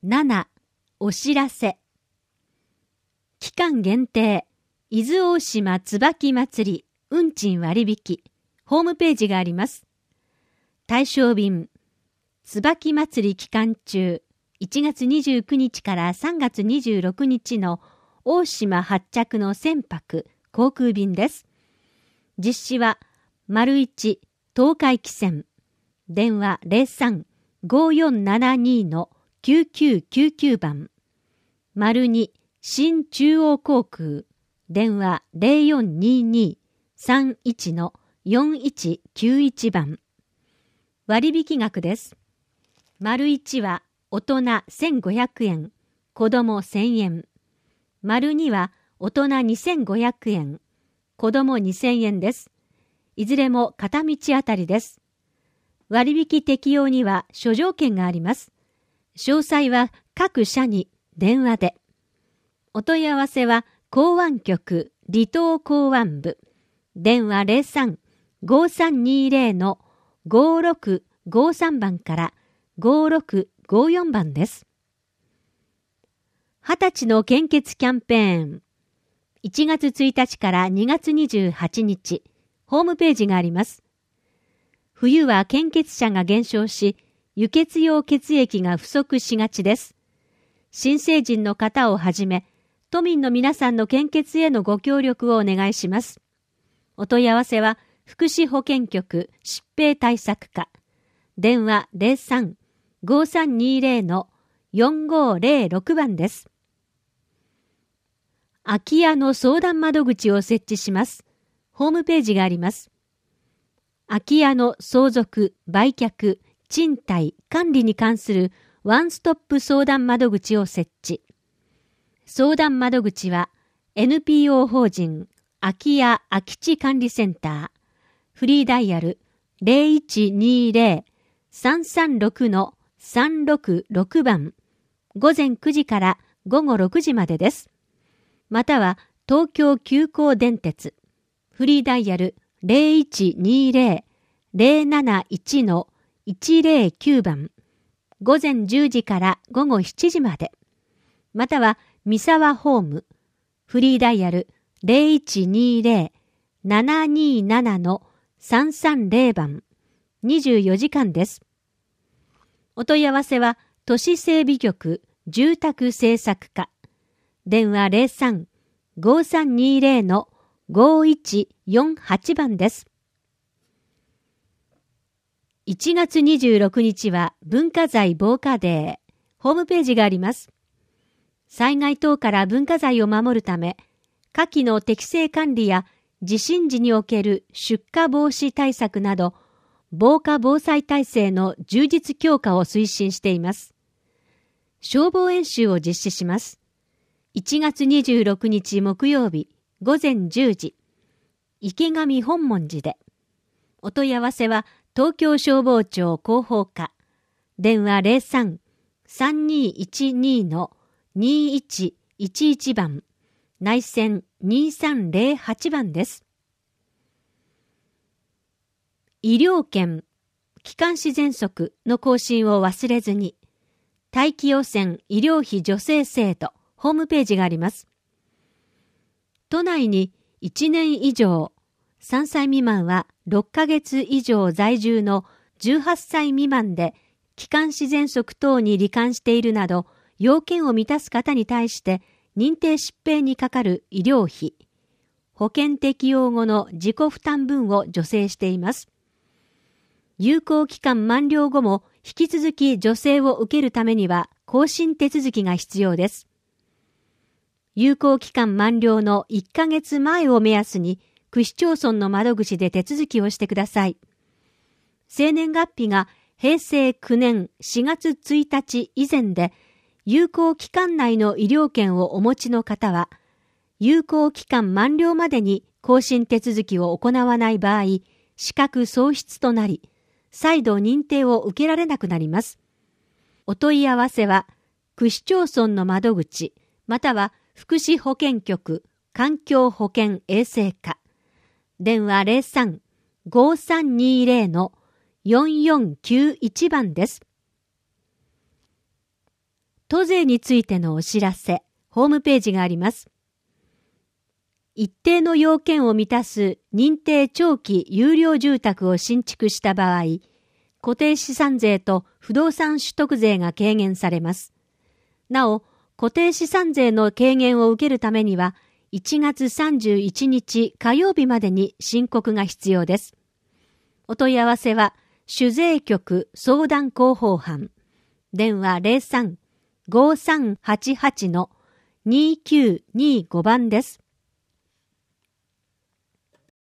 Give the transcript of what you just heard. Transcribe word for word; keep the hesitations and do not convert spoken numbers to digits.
なな、お知らせ。期間限定、伊豆大島椿まつり運賃割引、ホームページがあります。対象便、椿まつり期間中、いちがつにじゅうくにちからさんがつにじゅうろくにちの大島発着の船舶、航空便です。実施は、丸いち東海汽船、電話 ゼロさん ごーよんななに のきゅうきゅうきゅうきゅう 番、丸に新中央航空、電話 ゼロよんにーにーさんいち のよんいちきゅういち 番。割引額です。丸いちは大人せんごひゃくえん、子供せんえん。丸には大人にせんごひゃくえん、子供にせんえんです。いずれも片道あたりです。割引適用には諸条件があります。詳細は各社に電話で。お問い合わせは港湾局離島港湾部、電話 ゼロさん ごーさんにーぜろ のごーろくごーさん 番からごーろくごーよん番です。はたちの献血キャンペーン。いちがつついたちからにがつにじゅうはちにち、ホームページがあります。冬は献血者が減少し、輸血用血液が不足しがちです。新成人の方をはじめ、都民の皆さんの献血へのご協力をお願いします。お問い合わせは、福祉保健局疾病対策課、電話 ゼロさん ごーさんにーぜろ のよんごーぜろろく 番です。空き家の相談窓口を設置します。ホームページがあります。空き家の相続、売却、賃貸、管理に関するワンストップ相談窓口を設置。相談窓口は エヌピーオー 法人空き家空き地管理センター、フリーダイヤル ゼロいちにーぜろ さんさんろく のさんろくろく 番、午前くじから午後ろくじまでです。または東京急行電鉄、フリーダイヤル ゼロいちにーぜろ ゼロなないち のいちぜろきゅう 番、午前じゅうじから午後しちじまで。または三沢ホーム、フリーダイヤル ゼロいちにーぜろ ななにーなな のさんさんぜろ 番、にじゅうよじかんです。お問い合わせは都市整備局住宅政策課、電話 ゼロさん ごーさんにーぜろ のごーいちよんはち 番です。いちがつにじゅうろくにちは文化財防火デー、ホームページがあります。災害等から文化財を守るため、火器の適正管理や地震時における出火防止対策など、防火防災体制の充実強化を推進しています。消防演習を実施します。いちがつにじゅうろくにち木曜日、午前じゅうじ、池上本門寺で。お問い合わせは東京消防庁広報課、電話 ゼロさん さんにーいちにー のにーいちいちいち 番、内線にーさんぜろはち 番です。医療券、気管支喘息の更新を忘れずに、大気汚染医療費助成制度、ホームページがあります。都内にいちねん以上、さんさい未満はろっかげつ以上在住のじゅうはっさい未満で気管支喘息等に罹患しているなど要件を満たす方に対して認定疾病にかかる医療費、保険適用後の自己負担分を助成しています。有効期間満了後も引き続き助成を受けるためには更新手続きが必要です。有効期間満了のいっかげつまえを目安に区市町村の窓口で手続きをしてください。生年月日がへいせいきゅうねんしがつついたち以前で有効期間内の医療券をお持ちの方は、有効期間満了までに更新手続きを行わない場合、資格喪失となり、再度認定を受けられなくなります。お問い合わせは、区市町村の窓口、または福祉保健局環境保健衛生課、電話 ゼロさん ごーさんにーぜろ のよんよんきゅういち 番です。 都税についてのお知らせ、ホームページがあります。一定の要件を満たす認定長期有料住宅を新築した場合、固定資産税と不動産取得税が軽減されます。なお、固定資産税の軽減を受けるためには、いちがつさんじゅういちにち火曜日までに申告が必要です。お問い合わせは、主税局相談広報班、電話 ゼロさん ごさんはちはち にきゅうにご 番です。